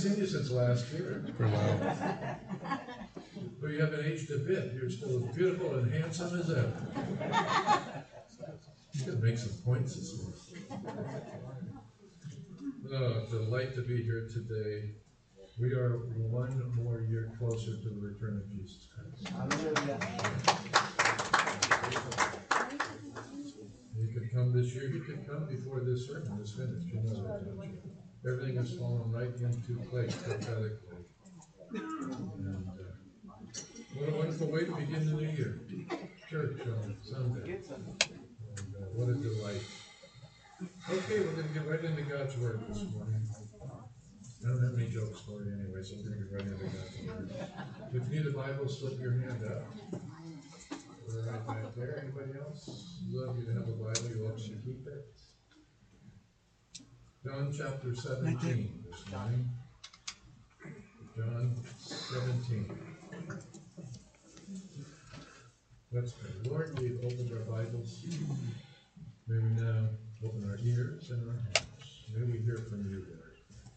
seen you since last year. For a while. But you haven't aged a bit. You're still as beautiful and handsome as ever. You could make some points this morning. Oh, it's a delight to be here today. We are one more year closer to the return of Jesus Christ. You could come this year. You could come before this sermon is finished. You know that, don't you? Everything has fallen right into place prophetically. And what a wonderful way to begin the new year. Church on Sunday. And what a delight. Okay, we're going to get right into God's Word this morning. I don't have any jokes for you anyway, so we're going to get right into God's Word. If you need a Bible, slip your hand up. We're right back there. Anybody else? Love you to have a Bible. You love to keep it. John chapter 17 this morning. John 17. Let's pray. Lord, we've opened our Bibles. May we now open our ears and our hearts. May we hear from you, Lord.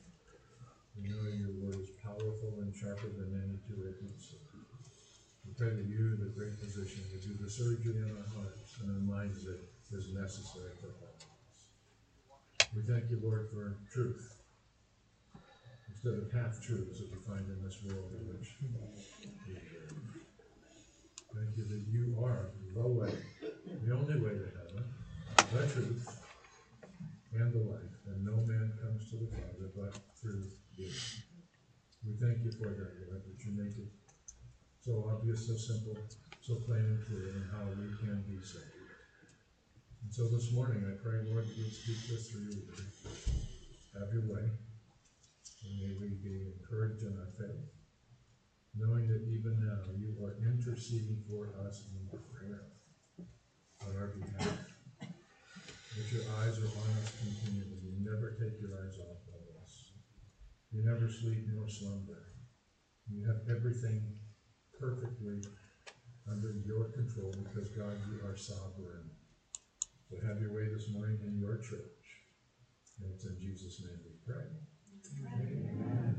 We know your word is powerful and sharper than any two-edged sword. We pray that you, the great physician, would do the surgery in our hearts and our minds that is necessary for all of us. We thank you, Lord, for truth, instead of half-truths that we find in this world in which we live. Thank you that you are the way, the only way to heaven, the truth, and the life, and no man comes to the Father but through you. We thank you for that, Lord, that you make it so obvious, so simple, so plain and clear in how we can be saved. And so this morning I pray, Lord, that you speak this through your word. Have your way. And may we be encouraged in our faith, knowing that even now you are interceding for us in prayer on our behalf. That your eyes are on us continually. You never take your eyes off of us. You never sleep nor slumber. You have everything perfectly under your control because, God, you are sovereign. So have your way this morning in your church. And it's in Jesus' name we pray. Amen.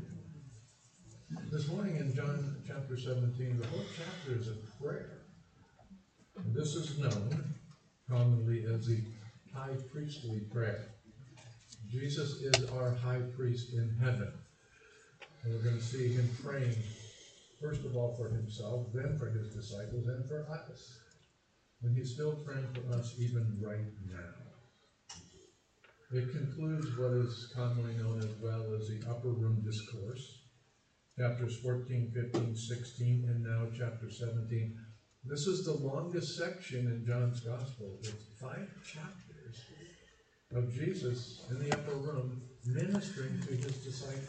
This morning in John chapter 17, the whole chapter is a prayer. And this is known commonly as the high priestly prayer. Jesus is our high priest in heaven. And we're going to see him praying, first of all, for himself, then for his disciples, and for us. And he's still praying for us even right now. It concludes what is commonly known as well as the Upper Room Discourse. Chapters 14, 15, 16, and now chapter 17. This is the longest section in John's Gospel. It's 5 chapters of Jesus in the upper room ministering to his disciples.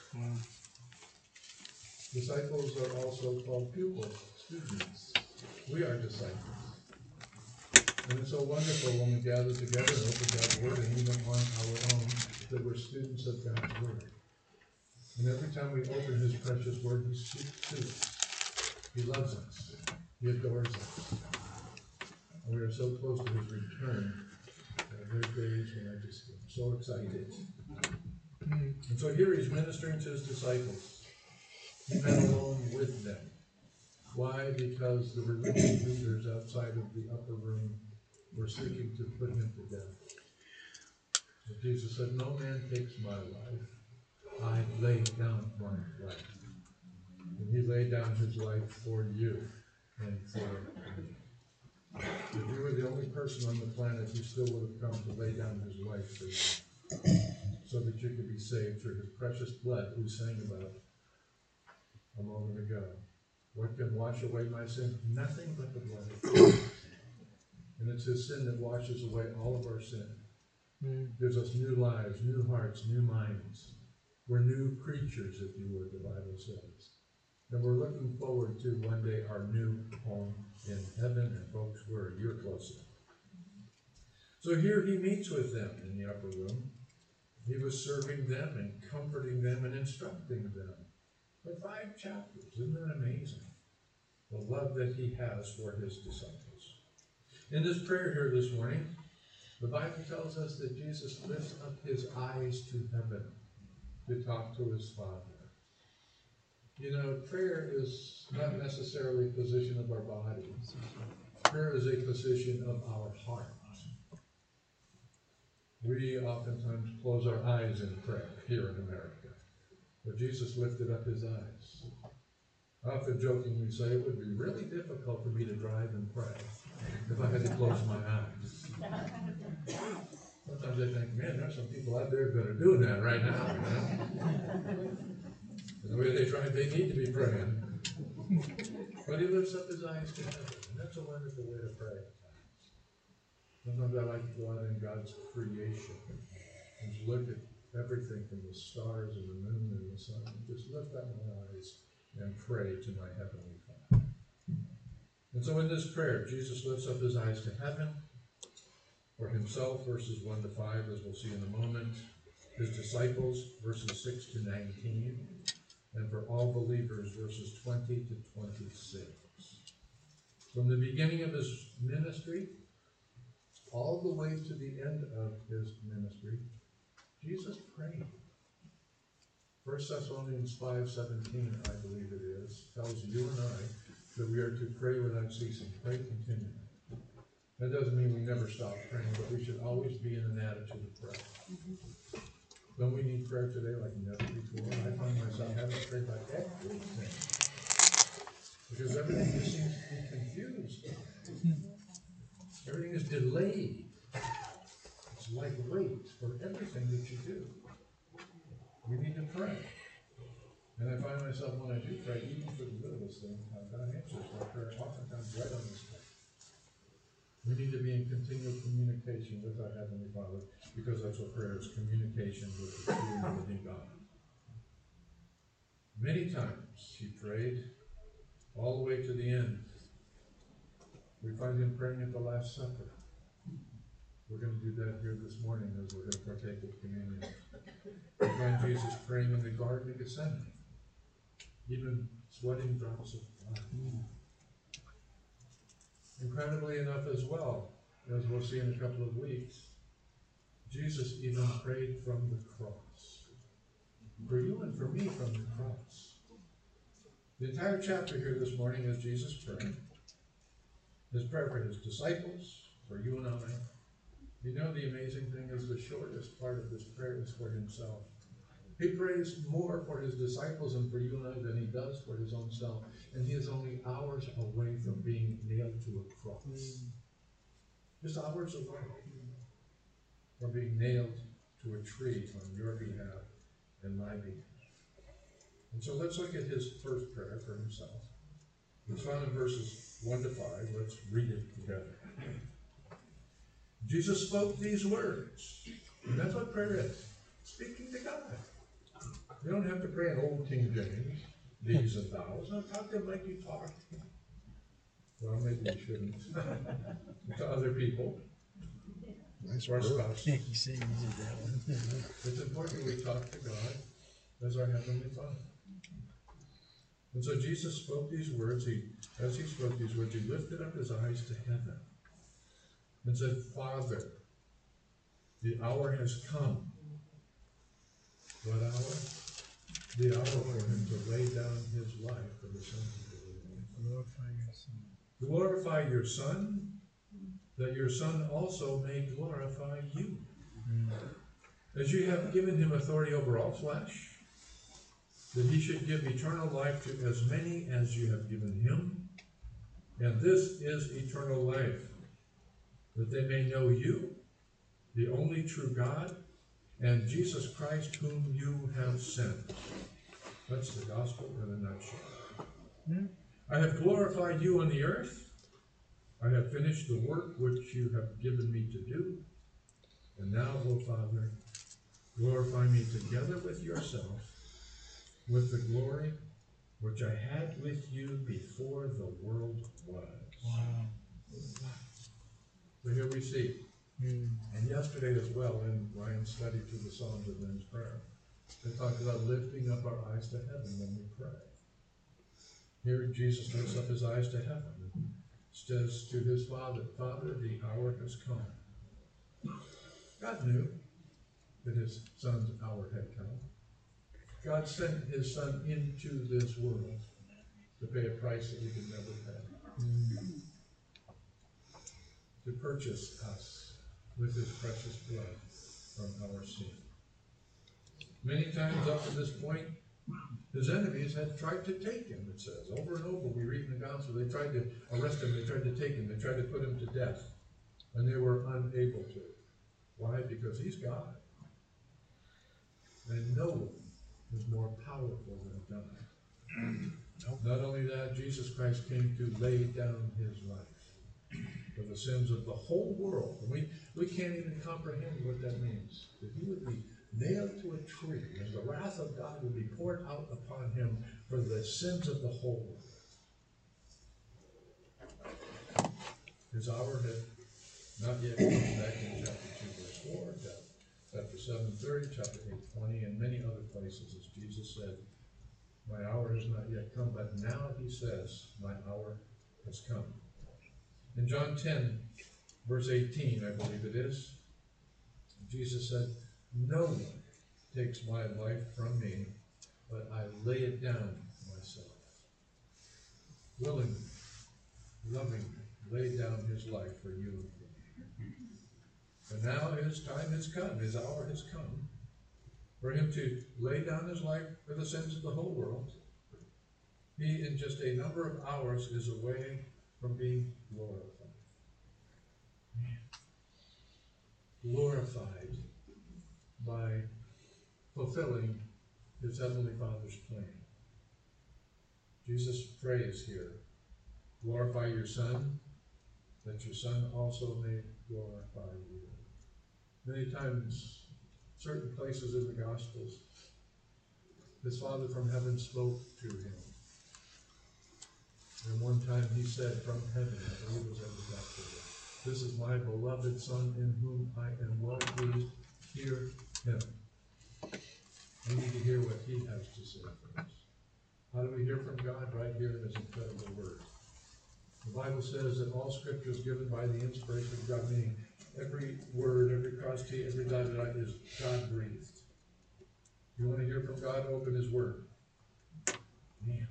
Disciples are also called pupils, students. We are disciples. And it's so wonderful when we gather together and open God's Word, and even on our own, that we're students of God's Word. And every time we open his precious Word, he speaks to us. He loves us. He adores us. And we are so close to his return. There are days when I just am so excited. And so here he's ministering to his disciples. He met alone with them. Why? Because the religious leaders outside of the upper room were seeking to put him to death. And Jesus said, no man takes my life. I lay down my life. And he laid down his life for you and for me. If you were the only person on the planet, he still would have come to lay down his life for you, so that you could be saved through his precious blood, we sang about a moment ago. What can wash away my sin? Nothing but the blood of Christ. And it's his sin that washes away all of our sin. Gives us new lives, new hearts, new minds. We're new creatures, if you would, the Bible says. And we're looking forward to one day our new home in heaven. And folks, we're a year closer. So here he meets with them in the upper room. He was serving them and comforting them and instructing them for 5 chapters. Isn't that amazing? The love that he has for his disciples. In this prayer here this morning, the Bible tells us that Jesus lifts up his eyes to heaven. to talk to his Father. You know, prayer is not necessarily a position of our body. Prayer is a position of our heart. We oftentimes close our eyes in prayer here in America. But Jesus lifted up his eyes. I often jokingly say it would be really difficult for me to drive and pray if I had to close my eyes. Sometimes I think, man, there's some people out there that are doing that right now, you know? And the way they drive, they need to be praying. But he lifts up his eyes to heaven, and that's a wonderful way to pray at times. Sometimes I like to go out in God's creation and just look at everything from the stars and the moon and the sun, and just lift up my eyes and pray to my Heavenly Father. And so in this prayer, Jesus lifts up his eyes to heaven, for himself, verses 1 to 5, as we'll see in a moment, his disciples, verses 6 to 19, and for all believers, verses 20 to 26. From the beginning of his ministry, all the way to the end of his ministry, Jesus prayed. 1 Thessalonians 5:17, I believe it is, tells you and I that we are to pray without ceasing. Pray continually. That doesn't mean we never stop praying, but we should always be in an attitude of prayer. Don't we need prayer today like never before? I find myself having to pray about everything. Because everything just seems to be confused. Everything is delayed. It's like wait for everything that you do. We need to pray. And I find myself when I do pray, even for the littlest thing, God answers my prayer oftentimes right on the spot. We need to be in continual communication with our Heavenly Father, because that's what prayer is, communication with the true and living God. Many times he prayed all the way to the end. We find him praying at the Last Supper. We're going to do that here this morning as we're going to partake of communion. We find Jesus praying in the Garden of Gethsemane, even sweating drops of blood. Incredibly enough as well, as we'll see in a couple of weeks, Jesus even prayed from the cross. For you and for me from the cross. The entire chapter here this morning is Jesus praying. His prayer for his disciples, for you and I. You know, the amazing thing is the shortest part of this prayer is for himself. He prays more for his disciples and for you and I than he does for his own self. And he is only hours away from being nailed to a cross. Just hours away from being nailed to a tree on your behalf and my behalf. And so let's look at his first prayer for himself. It's found in verses 1 to 5. Let's read it together. Jesus spoke these words. And that's what prayer is. Speaking to God. You don't have to pray in old King James, these and thous. No, talk to him like you talk. Well, maybe you shouldn't. To other people. Nice Or our word. spouse. It's important we talk to God as our Heavenly Father. And so Jesus spoke these words. As he spoke these words, he lifted up his eyes to heaven and said, Father, the hour has come. What hour? The hour for him to lay down his life for the sons of the living. Glorify your Son, that your Son also may glorify you. As you have given him authority over all flesh, that he should give eternal life to as many as you have given him. And this is eternal life, that they may know you, the only true God, and Jesus Christ whom you have sent. That's the gospel in a nutshell. I have glorified you on the earth. I have finished the work which you have given me to do. And now, O Father, glorify me together with yourself, with the glory which I had with you before the world was. Wow. So here we see. And yesterday as well, in Ryan's study through the Psalms of Men's Prayer, they talked about lifting up our eyes to heaven when we pray. Here Jesus lifts up his eyes to heaven and says to his Father, Father, the hour has come. God knew that his Son's hour had come. God sent his son into this world to pay a price that we could never pay. To purchase us with his precious blood from our sin. Many times up to this point, his enemies had tried to take him, it says. Over and over, we read in the gospel, they tried to arrest him, they tried to take him, they tried to put him to death. And they were unable to. Why? Because he's God. And no one is more powerful than God. Not only that, Jesus Christ came to lay down his life for the sins of the whole world. And we can't even comprehend what that means. That he would be nailed to a tree, and the wrath of God would be poured out upon him for the sins of the whole world. His hour had not yet come, back in chapter 2, verse 4, chapter 7:30, chapter 8:20, and many other places, as Jesus said, my hour has not yet come, but now he says, my hour has come. In John 10, verse 18, I believe it is, Jesus said, no one takes my life from me, but I lay it down myself. Willingly, lovingly, lay down his life for you and me. And now his time has come, his hour has come, for him to lay down his life for the sins of the whole world. He, in just a number of hours, is away from being glorified. Glorified by fulfilling his Heavenly Father's plan. Jesus prays here, glorify your Son, that your Son also may glorify you. Many times, certain places in the Gospels, his Father from heaven spoke to him. And one time he said from heaven, I believe it was at the baptism, this is my beloved Son in whom I am well pleased. Hear him. We need to hear what he has to say for us. How do we hear from God? Right here in his incredible word. The Bible says that all scripture is given by the inspiration of God, meaning every word, every cross T, every dotted I is God breathed. You want to hear from God? Open his word. Man.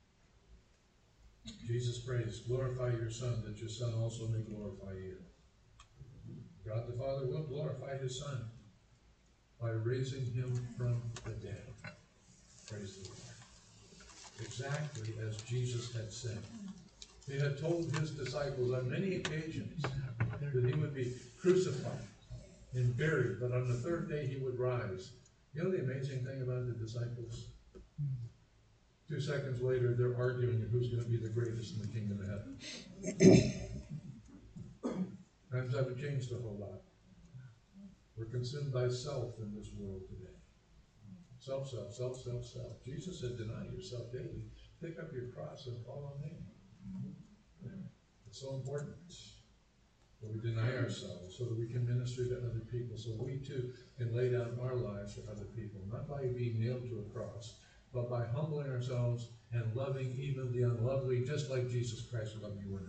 Jesus prays, glorify your Son, that your Son also may glorify you. God the Father will glorify his Son by raising him from the dead. Praise the Lord. Exactly as Jesus had said. He had told his disciples on many occasions that he would be crucified and buried, but on the third day he would rise. You know the amazing thing about the disciples? 2 seconds later, they're arguing who's going to be the greatest in the kingdom of heaven. Times haven't changed a whole lot. We're consumed by self in this world today. Self. Jesus said, deny yourself daily. Pick up your cross and follow me. It's so important that we deny ourselves so that we can minister to other people, so we too can lay down our lives for other people, not by being nailed to a cross, but by humbling ourselves and loving even the unlovely, just like Jesus Christ loved you and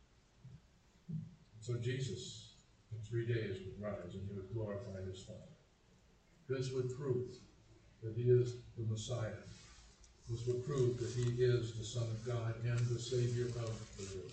I. So Jesus, in 3 days, would rise and he would glorify his Father. This would prove that he is the Messiah. This would prove that he is the Son of God and the Savior of the world.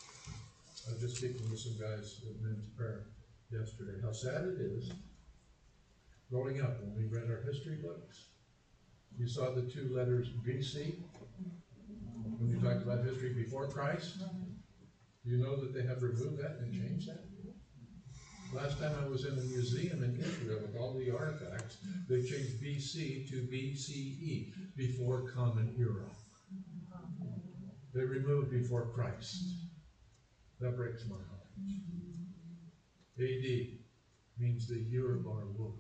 I was just speaking with some guys at men's prayer yesterday. How sad it is, growing up, when we read our history books, you saw the 2 letters BC, when you talked about history before Christ. Do you know that they have removed that and changed that? Last time I was in a museum in Israel with all the artifacts, they changed BC to BCE, before Common Era. They removed before Christ. That breaks my heart. AD means the year of our Lord.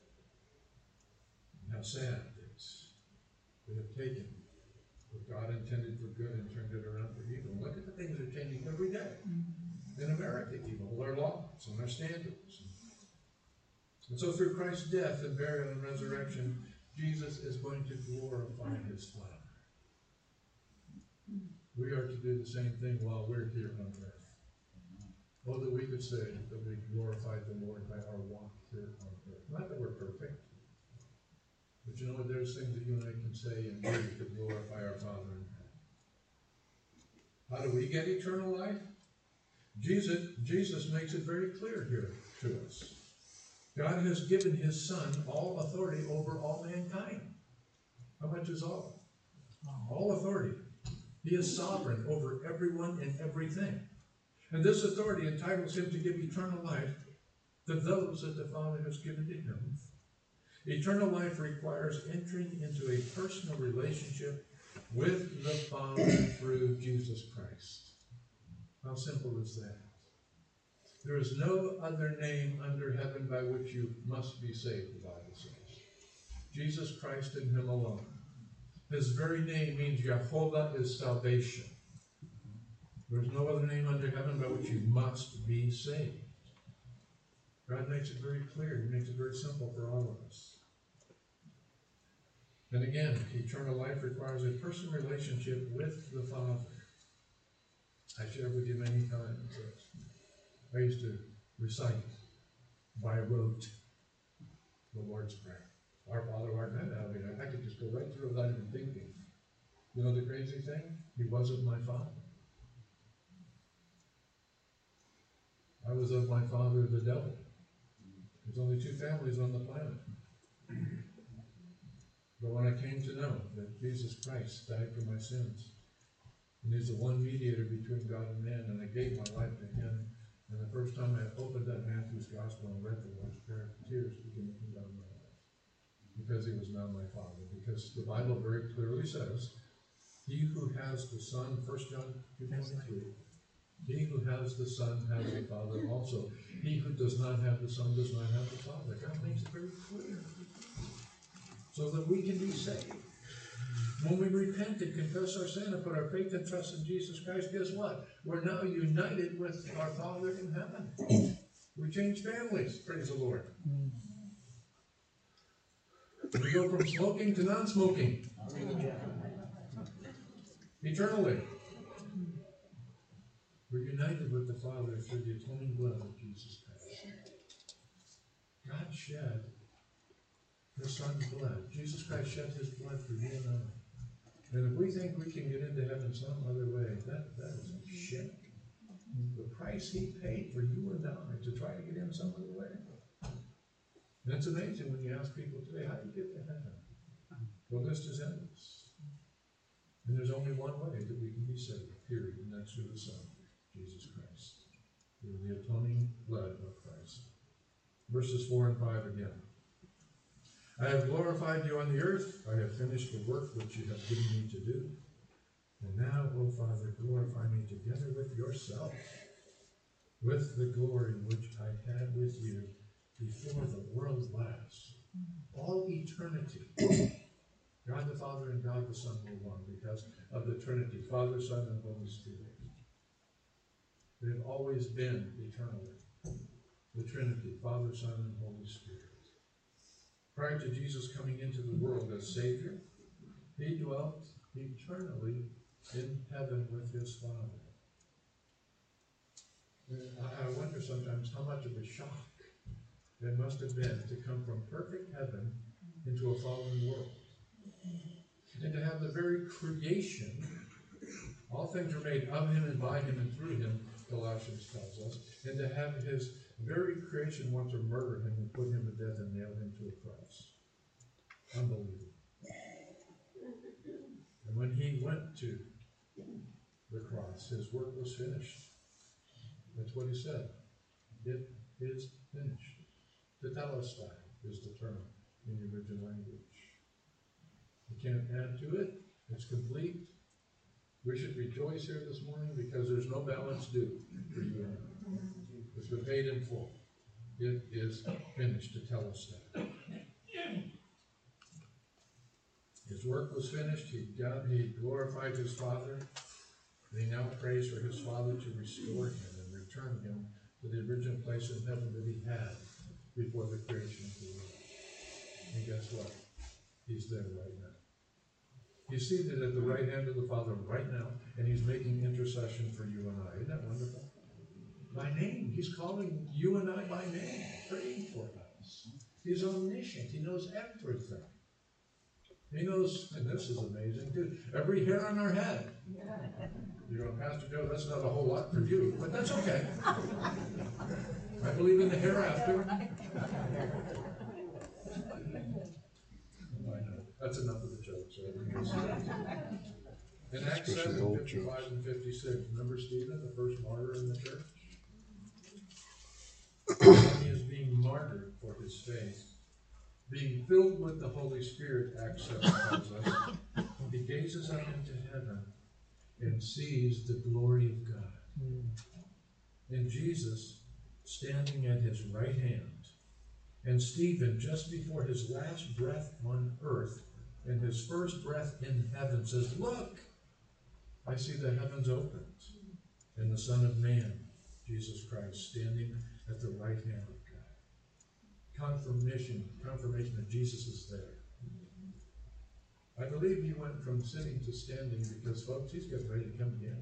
And how sad it is. They have taken what God intended for good and turned it around for evil. Look at the things that are changing every day. In America, even, with our laws and our standards. And so through Christ's death and burial and resurrection, Jesus is going to glorify his Father. We are to do the same thing while we're here on earth. Oh, that we could say that we glorified the Lord by our walk here on earth. Not that we're perfect. But you know what? There's things that you and I can say and do to glorify our Father in heaven. How do we get eternal life? Jesus makes it very clear here to us. God has given his Son all authority over all mankind. How much is all? All authority. He is sovereign over everyone and everything. And this authority entitles him to give eternal life to those that the Father has given to him. Eternal life requires entering into a personal relationship with the Father through Jesus Christ. How simple is that? There is no other name under heaven by which you must be saved, the Bible says. Jesus Christ and him alone. His very name means Jehovah is salvation. There's no other name under heaven by which you must be saved. God makes it very clear. He makes it very simple for all of us. And again, eternal life requires a personal relationship with the Father. I shared with you many times that I used to recite by rote the Lord's Prayer. Our Father who art in heaven. I could just go right through without even thinking. You know the crazy thing? He wasn't my father. I was of my father, the devil. There's only two families on the planet. But when I came to know that Jesus Christ died for my sins, and he's the one mediator between God and man, and I gave my life to him, and the first time I opened up Matthew's Gospel and read the Lord's Prayer, tears began to come down my eyes. Because he was now my father. Because the Bible very clearly says, he who has the Son, 1 John 2:23, he who has the Son has the Father also. He who does not have the Son does not have the Father. God makes it very clear. So that we can be saved. When we repent and confess our sin and put our faith and trust in Jesus Christ, guess what? We're now united with our Father in heaven. We change families, praise the Lord. We go from smoking to non-smoking. Eternally. We're united with the Father through the atoning blood of Jesus Christ. God shed his Son's blood. Jesus Christ shed his blood for you and I. And if we think we can get into heaven some other way, that is a shame. The price he paid for you and I to try to get in some other way. And it's amazing when you ask people today, how do you get to heaven? The list is endless. And there's only one way that we can be saved, period, and that's through the Son, Jesus Christ. Through the atoning blood of Christ. Verses 4 and 5 again. I have glorified you on the earth. I have finished the work which you have given me to do. And now, O Father, glorify me together with yourself, with the glory which I had with you before the world was. All eternity. God the Father and God the Son were one because of the Trinity, Father, Son, and Holy Spirit. They have always been eternally. The Trinity, Father, Son, and Holy Spirit. Prior to Jesus coming into the world as Savior, he dwelt eternally in heaven with his Father. I wonder sometimes how much of a shock it must have been to come from perfect heaven into a fallen world. And to have the very creation, all things are made of him and by him and through him, Colossians tells us, and to have his very creation want to murder him and put him to death and nail him to a cross. Unbelievable. And when he went to the cross, his work was finished. That's what he said. It is finished. Tetelestai is the term in the original language. You can't add to it. It's complete. We should rejoice here this morning because there's no balance due for you and I. It's been paid in full. It is finished, Tetelestai. His work was finished. He glorified his Father. And he now prays for his Father to restore him and return him to the original place in heaven that he had before the creation of the world. And guess what? He's there right now. He's seated at the right hand of the Father right now, and he's making intercession for you and I. Isn't that wonderful? By name. He's calling you and I by name, praying for us. He's omniscient. He knows everything. He knows, and this is amazing too, every hair on our head. You know, Pastor Joe, that's not a whole lot for you, but that's okay. I believe in the hereafter. That's enough of the jokes. In Acts Especially 7, old 55 jokes. and 56, remember Stephen, the first martyr in the church? He is being martyred for his faith. Being filled with the Holy Spirit, Acts 7 tells us, he gazes up into heaven and sees the glory of God. And Jesus standing at his right hand. And Stephen, just before his last breath on earth, and his first breath in heaven, says, look, I see the heavens opened, and the Son of Man, Jesus Christ, standing at the right hand of God. Confirmation that Jesus is there. I believe he went from sitting to standing because, folks, he's getting ready to come again.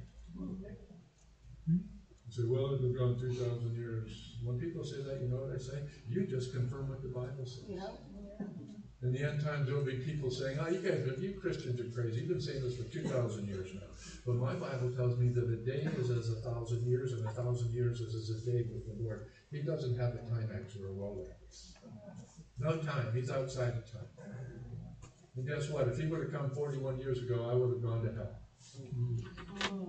You say, well, it was gone 2,000 years. When people say that, you know what I say? You just confirm what the Bible says. In the end times, there will be people saying, oh, you Christians are crazy. You've been saying this for 2,000 years now. But my Bible tells me that a day is as 1,000 years, and 1,000 years is as a day with the Lord. He doesn't have a Timex or a Rolex. No time. He's outside of time. And guess what? If he would have come 41 years ago, I would have gone to hell.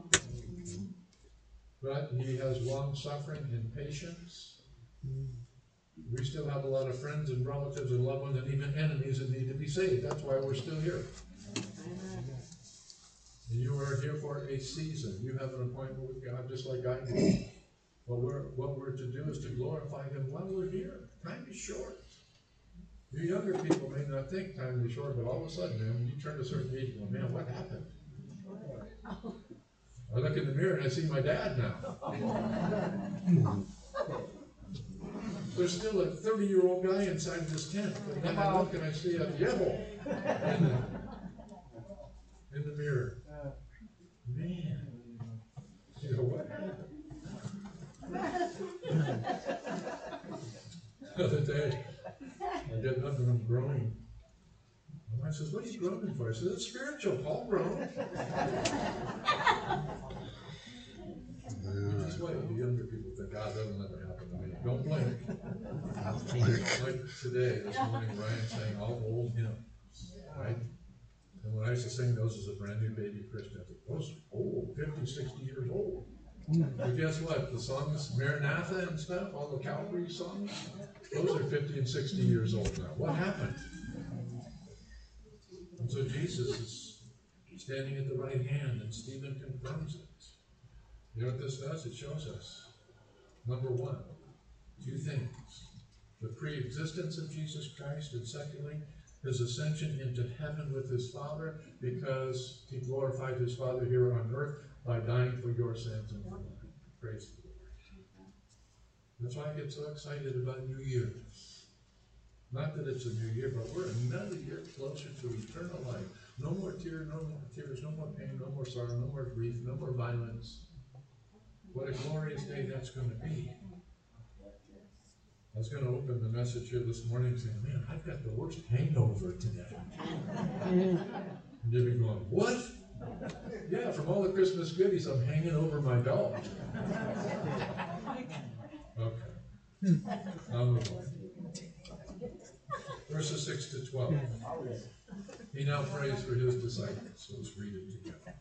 But he has long suffering and patience. We still have a lot of friends and relatives and loved ones and even enemies that need to be saved. That's why we're still here. And you are here for a season. You have an appointment with God just like I do. What we're to do is to glorify him while we're here. Time is short. You younger people may not think time is short, but all of a sudden, man, when you turn a certain age, you go, man, what happened? I look in the mirror and I see my dad now. There's still a 30-year-old guy inside this tent, but then I look and I see a devil in the mirror. Man, you know what happened? The other day, I get up and I'm groaning. My wife says, what are you groaning for? I said, it's spiritual. Paul groaned. Just wait. You younger people think, God, that'll never happen to me. Don't blink. Like today, this morning, Ryan sang all old hymns, right? And when I used to sing those as a brand new baby Christian, I thought, those are old, 50, 60 years old. But guess what? The songs, Maranatha and stuff, all the Calvary songs, those are 50 and 60 years old now. What happened? And so Jesus is standing at the right hand, and Stephen confirms it. You know what this does? It shows us, number one, two things. The pre-existence of Jesus Christ, and secondly, his ascension into heaven with his Father, because he glorified his Father here on earth by dying for your sins and for mine. Praise the Lord. That's why I get so excited about New Year. Not that it's a new year, but we're another year closer to eternal life. No more tears, no more pain, no more sorrow, no more grief, no more violence. What a glorious day that's going to be. I was going to open the message here this morning saying, man, I've got the worst hangover today. And you'd be going, what? Yeah, from all the Christmas goodies, I'm hanging over my dog. Okay. I'll move on. Verses 6 to 12. He now prays for his disciples. So let's read it together.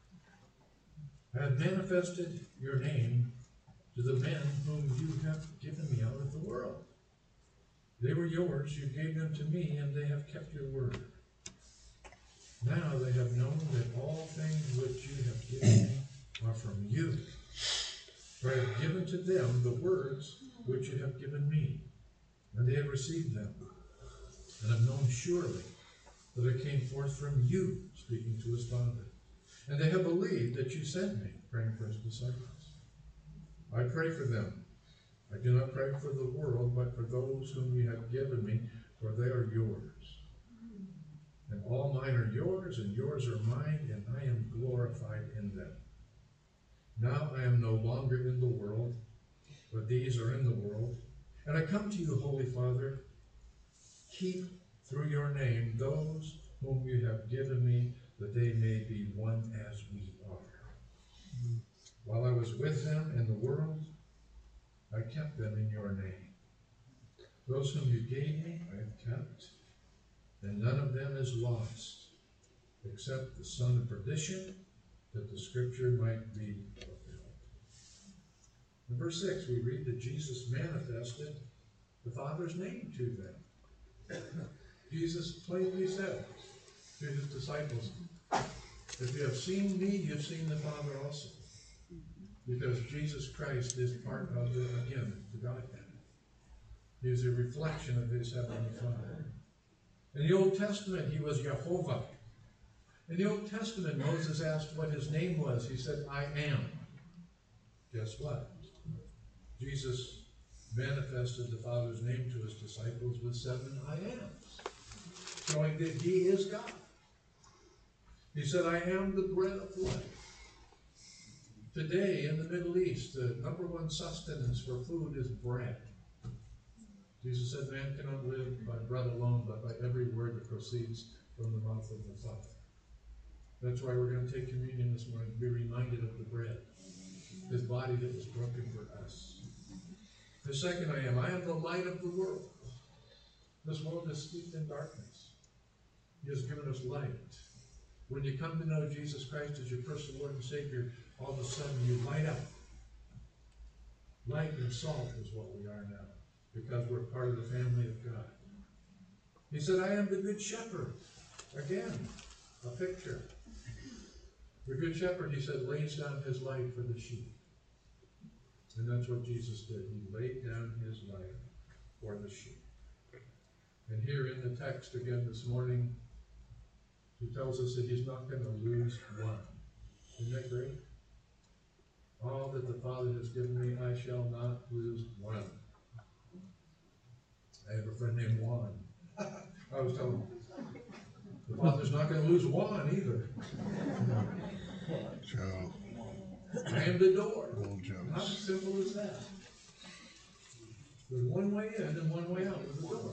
I have manifested your name to the men whom you have given me out of the world. They were yours, you gave them to me, and they have kept your word. Now they have known that all things which you have given me are from you. For I have given to them the words which you have given me, and they have received them, and have known surely that I came forth from you, speaking to his Father. And they have believed that you sent me, praying for his disciples. I pray for them. I do not pray for the world, but for those whom you have given me, for they are yours. And all mine are yours, and yours are mine, and I am glorified in them. Now I am no longer in the world, but these are in the world. And I come to you, Holy Father, keep through your name those whom you have given me, that they may be one as we are. While I was with them in the world, I kept them in your name. Those whom you gave me, I have kept, and none of them is lost, except the son of perdition, that the scripture might be fulfilled. In verse 6, we read that Jesus manifested the Father's name to them. Jesus plainly said to his disciples, if you have seen me, you've seen the Father also. Because Jesus Christ is part of the Godhead. He is a reflection of his heavenly Father. In the Old Testament, he was Jehovah. In the Old Testament, Moses asked what his name was. He said, I am. Guess what? Jesus manifested the Father's name to his disciples with 7 I ams, showing that he is God. He said, I am the bread of life. Today in the Middle East, the number one sustenance for food is bread. Jesus said, man cannot live by bread alone, but by every word that proceeds from the mouth of the Father. That's why we're going to take communion this morning, to be reminded of the bread, his body that was broken for us. The second I am the light of the world. This world is steeped in darkness. He has given us light. When you come to know Jesus Christ as your personal Lord and Savior, all of a sudden you light up. Light and salt is what we are now, because we're part of the family of God. He said, I am the good shepherd. Again, a picture. The good shepherd, he said, lays down his life for the sheep. And that's what Jesus did. He laid down his life for the sheep. And here in the text again this morning, he tells us that he's not going to lose one. Isn't that great? All that the Father has given me, I shall not lose one. I have a friend named Juan. I was telling him, the Father's not going to lose one either. Joe. I am the door. Old Joe. How simple is that? There's one way in and one way out with the door.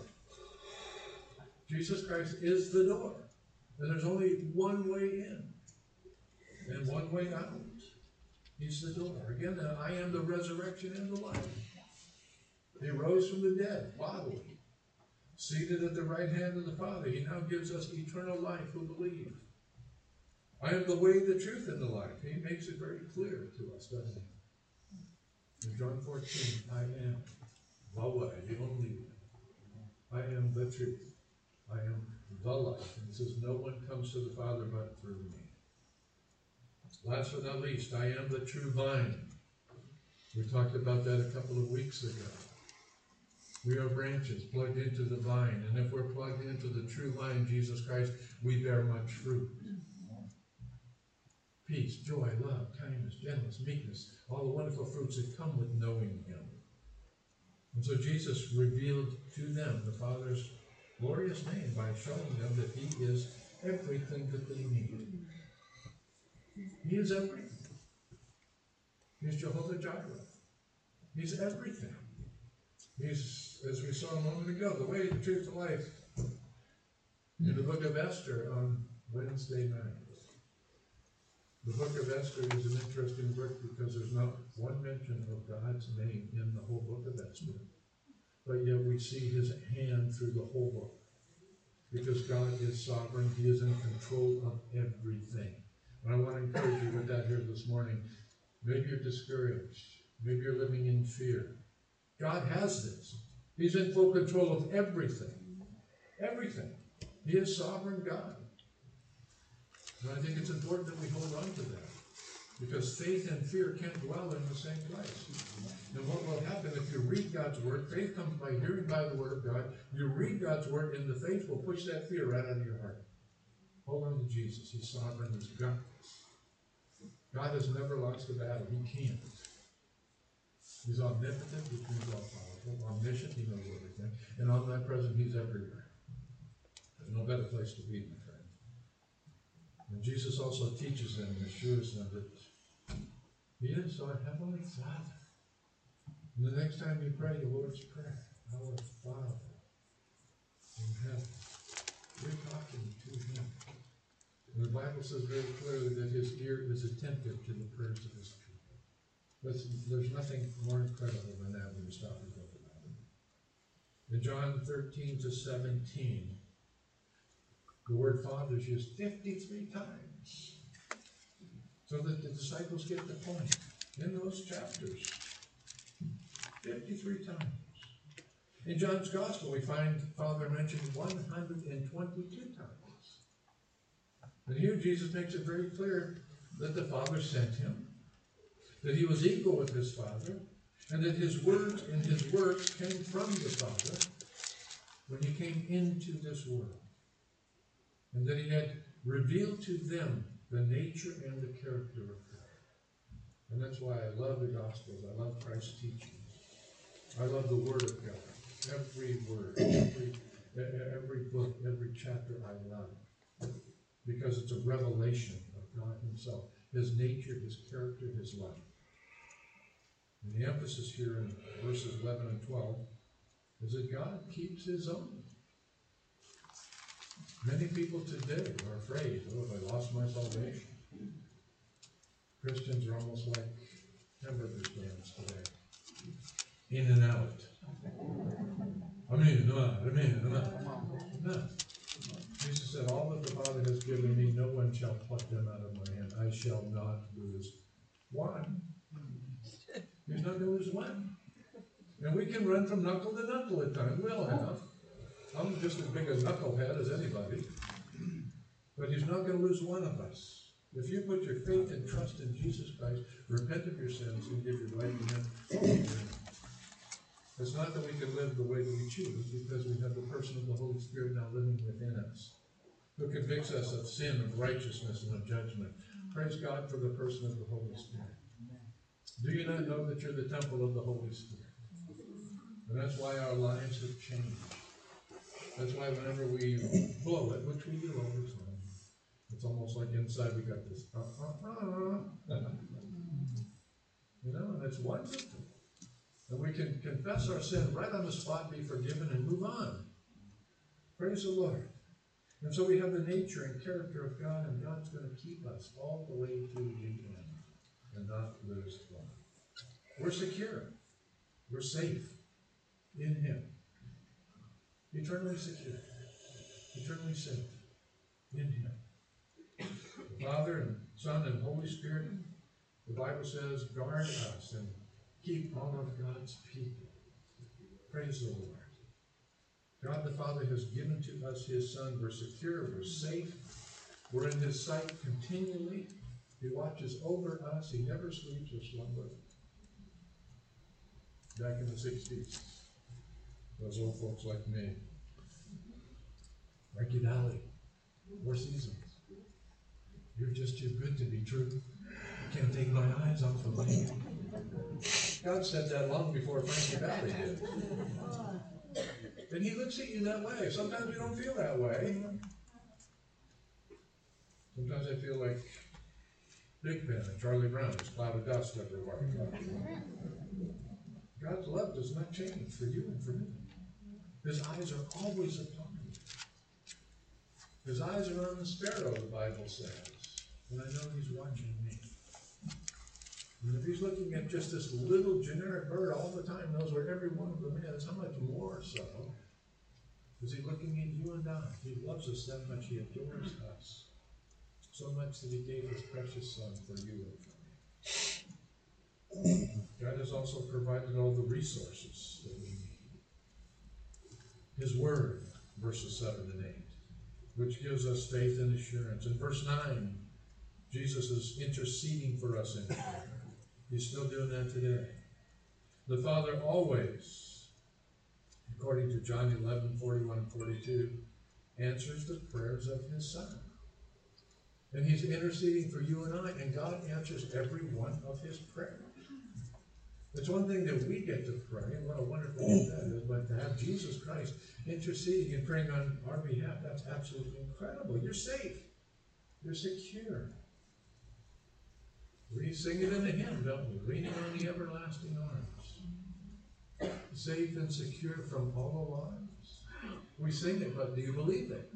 Jesus Christ is the door. And there's only one way in and one way out. He's the door. Again, I am the resurrection and the life. He rose from the dead, bodily, seated at the right hand of the Father. He now gives us eternal life who believe. I am the way, the truth, and the life. He makes it very clear to us, doesn't he? In John 14, I am the way, the only way. I am the truth. I am the life. And he says, no one comes to the Father but through me. Last but not least, I am the true vine. We talked about that a couple of weeks ago. We are branches plugged into the vine. And if we're plugged into the true vine, Jesus Christ, we bear much fruit. Peace, joy, love, kindness, gentleness, meekness, all the wonderful fruits that come with knowing him. And so Jesus revealed to them the Father's glorious name by showing them that he is everything that they need. He is everything. He's Jehovah Jireh. He's everything. He's, as we saw a moment ago, the way, the truth, the life. In the book of Esther on Wednesday night. The book of Esther is an interesting book because there's not one mention of God's name in the whole book of Esther. But yet we see his hand through the whole book. Because God is sovereign. He is in control of everything. And I want to encourage you with that here this morning. Maybe you're discouraged. Maybe you're living in fear. God has this. He's in full control of everything. Everything. He is sovereign God. And I think it's important that we hold on to that. Because faith and fear can't dwell in the same place. And what will happen if you read God's word, faith comes by hearing by the word of God. You read God's word and the faith will push that fear right out of your heart. Hold on to Jesus. He's sovereign. He's got this. God has never lost a battle. He can't. He's omnipotent, which means all powerful. Omniscient, he knows everything. And omnipresent, he's everywhere. There's no better place to be, my friend. And Jesus also teaches them and assures them that he is our Heavenly Father. And the next time you pray the Lord's Prayer, our Father in heaven, We're talking to him. And the Bible says very clearly that his ear is attentive to the prayers of his people. There's nothing more incredible than that when you stop and think about it. In John 13-17, the word Father is used 53 times. So that the disciples get the point in those chapters. 53 times. In John's Gospel, we find Father mentioned 122 times. And here Jesus makes it very clear that the Father sent him, that he was equal with his Father, and that his words and his works came from the Father when he came into this world. And that he had revealed to them the nature and the character of God. And that's why I love the Gospels. I love Christ's teachings. I love the Word of God. Every word, every book, every chapter I love. Because it's a revelation of God himself. His nature, his character, his life. And the emphasis here in verses 11 and 12 is that God keeps his own. Many people today are afraid, oh, have I lost my salvation? Christians are almost like hamburger stands today. In and out. Amen. No. Jesus said, all that the Father has given me, no one shall pluck them out of my hand. I shall not lose one. He's not going to lose one. And we can run from knuckle to knuckle at times. We all have. I'm just as big a knucklehead as anybody. But he's not going to lose one of us. If you put your faith and trust in Jesus Christ, repent of your sins, and give your life to him, it's not that we can live the way we choose, because we have the person of the Holy Spirit now living within us, who convicts us of sin, of righteousness, and of judgment. Praise God for the person of the Holy Spirit. Do you not know that you're the temple of the Holy Spirit? And that's why our lives have changed. That's why whenever we blow it, which we do all the time, it's almost like inside we got this, you know, and it's wonderful. And we can confess our sin right on the spot, be forgiven, and move on. Praise the Lord. And so we have the nature and character of God, and God's going to keep us all the way to the end and not lose one. We're secure. We're safe in him. Eternally secure. Eternally safe in him. The Father and Son and Holy Spirit, the Bible says, guard us and keep all of God's people. Praise the Lord. God the Father has given to us his Son. We're secure. We're safe. We're in his sight continually. He watches over us. He never sleeps or slumbers. Back in the 60s, those old folks like me, Frankie Valli, 4 Seasons. You're just too good to be true. I can't take my eyes off of you. God said that long before Frankie Valli did. And he looks at you that way. Sometimes we don't feel that way. Sometimes I feel like Big Ben and Charlie Brown, this cloud of dust everywhere. God's love does not change for you and for me. His eyes are always upon you. His eyes are on the sparrow, the Bible says. And I know he's watching me. And if he's looking at just this little generic bird all the time, knows where every one of them is, how much more so is he looking at you and I? He loves us that much. He adores us so much that he gave his precious Son for you and for me. God has also provided all the resources that we need. His Word, verses 7 and 8, which gives us faith and assurance. In verse 9, Jesus is interceding for us in prayer. He's still doing that today. The Father always, according to John 11:41 and 42, answers the prayers of his Son. And he's interceding for you and I, and God answers every one of his prayers. It's one thing that we get to pray, and what a wonderful thing that is, but to have Jesus Christ interceding and praying on our behalf, that's absolutely incredible. You're safe. You're secure. We sing it in the hymn, don't we? Leaning on the everlasting arms. Safe and secure from all alarms. We sing it, but do you believe it?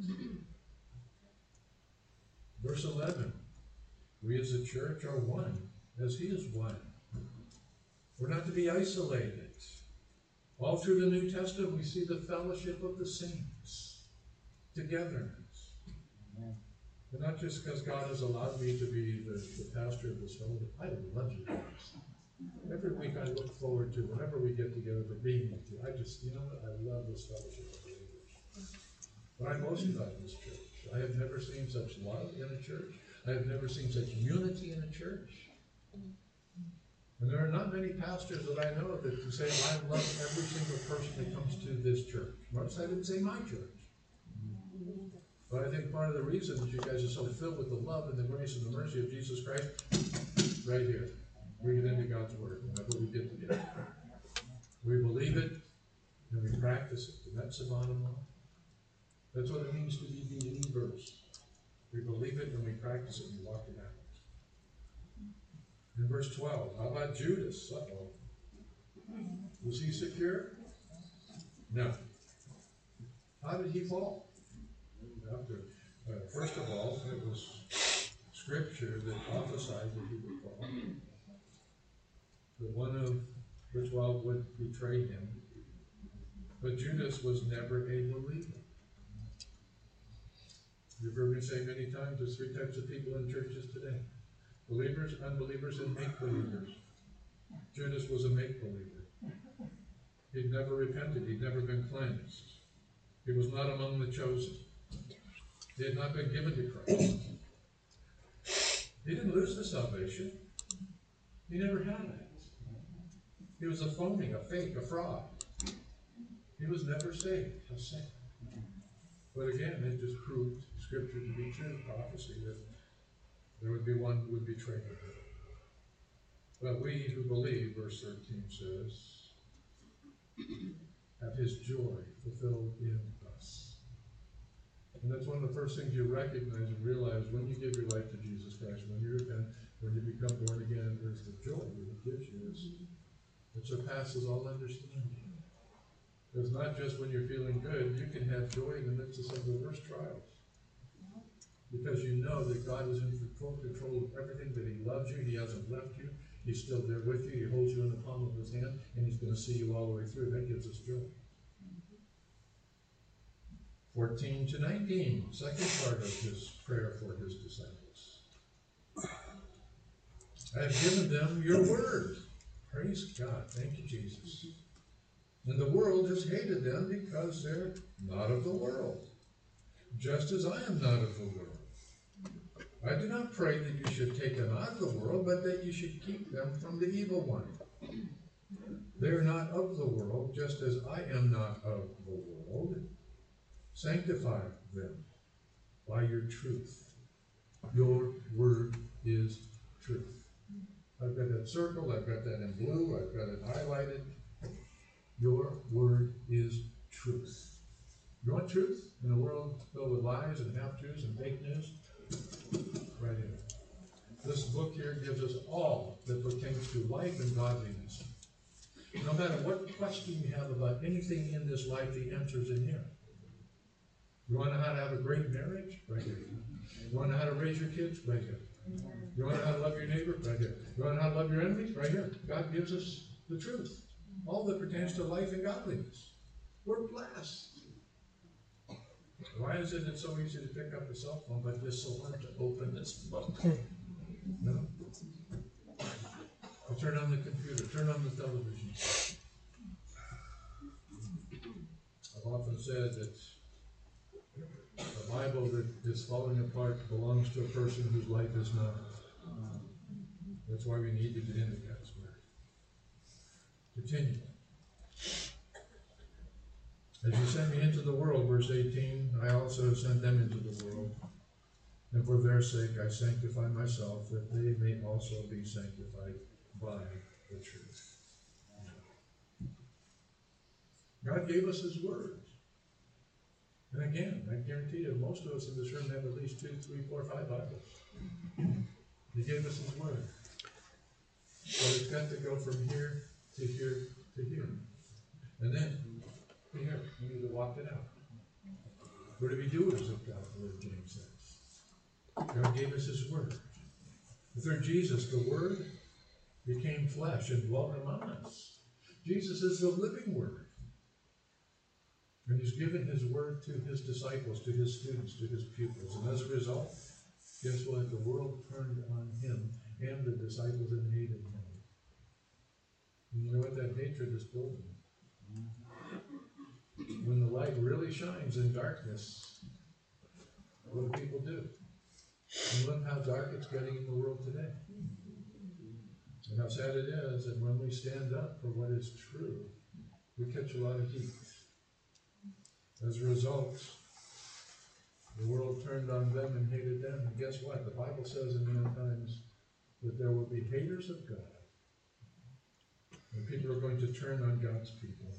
Verse 11, we as a church are one, as he is one. We're not to be isolated. All through the New Testament, we see the fellowship of the saints, togetherness. And not just because God has allowed me to be the pastor of this fellowship. I love you guys. Every week I look forward to whenever we get together for being with you. I just, you know what? I love this fellowship of believers. But I most about this church. I have never seen such love in a church. I have never seen such unity in a church. And there are not many pastors that I know that can say, I love every single person that comes to this church. Notice I didn't say my church. But I think part of the reason that you guys are so filled with the love and the grace and the mercy of Jesus Christ, right here, bring it into God's Word. And that's what we get together. We believe it, and we practice it. And that's the bottom line. That's what it means to be believers. We believe it, and we practice it, and we walk it out. In verse 12, how about Judas? Uh-oh. Was he secure? No. How did he fall? First of all, it was Scripture that prophesied that he would fall. That one of the 12 would betray him. But Judas was never a believer. You've heard me say many times, there's three types of people in churches today. Believers, unbelievers, and make-believers. Judas was a make-believer. He'd never repented. He'd never been cleansed. He was not among the chosen. He had not been given to Christ. He didn't lose the salvation. He never had it. He was a phony, a fake, a fraud. He was never saved, a saint. But again, it just proved Scripture to be true, prophecy, that there would be one who would betray him. But we who believe, verse 13 says, have his joy fulfilled in us. And that's one of the first things you recognize and realize when you give your life to Jesus Christ, when you repent, when you become born again, there's the joy that he gives you. It surpasses all understanding. It's not just when you're feeling good. You can have joy in the midst of some of the worst trials. Because you know that God is in full control of everything, that he loves you, he hasn't left you, he's still there with you, he holds you in the palm of his hand, and he's going to see you all the way through. That gives us joy. 14 to 19, second part of his prayer for his disciples. I have given them your word. Praise God. Thank you, Jesus. And the world has hated them because they're not of the world, just as I am not of the world. I do not pray that you should take them out of the world, but that you should keep them from the evil one. They are not of the world, just as I am not of the world. Sanctify them by your truth. Your word is truth. I've got that circled, I've got that in blue, I've got it highlighted. Your word is truth. You want truth in a world filled with lies and half-truths and fake news? Right here. This book here gives us all that pertains to life and godliness. No matter what question you have about anything in this life, the answer's in here. You want to know how to have a great marriage? Right here. You want to know how to raise your kids? Right here. You want to know how to love your neighbor? Right here. You want to know how to love your enemies? Right here. God gives us the truth. All that pertains to life and godliness. We're blessed. Why is it it's so easy to pick up a cell phone, but it's so hard to open this book? No? I'll turn on the computer, turn on the television. I've often said that the Bible that is falling apart belongs to a person whose life is not. That's why we need to get into God's Word. Continue. As you sent me into the world, verse 18, I also have sent them into the world. And for their sake I sanctify myself, that they may also be sanctified by the truth. God gave us his word. And again, I guarantee you, most of us in this room have at least 2, 3, 4, 5 Bibles. He gave us his word. But it's got to go from here to here to here. And then, here, we need to walk it out. We're to be doers of God's word, James says. God gave us his word. Through Jesus, the word became flesh and dwelt among us. Jesus is the living word. And he's given his word to his disciples, to his students, to his pupils. And as a result, guess what? The world turned on him and the disciples and hated him. And you know what that hatred is building? When the light really shines in darkness, what do people do? And look how dark it's getting in the world today. And how sad it is that when we stand up for what is true, we catch a lot of heat. As a result, the world turned on them and hated them. And guess what? The Bible says in the end times that there will be haters of God. And people are going to turn on God's people.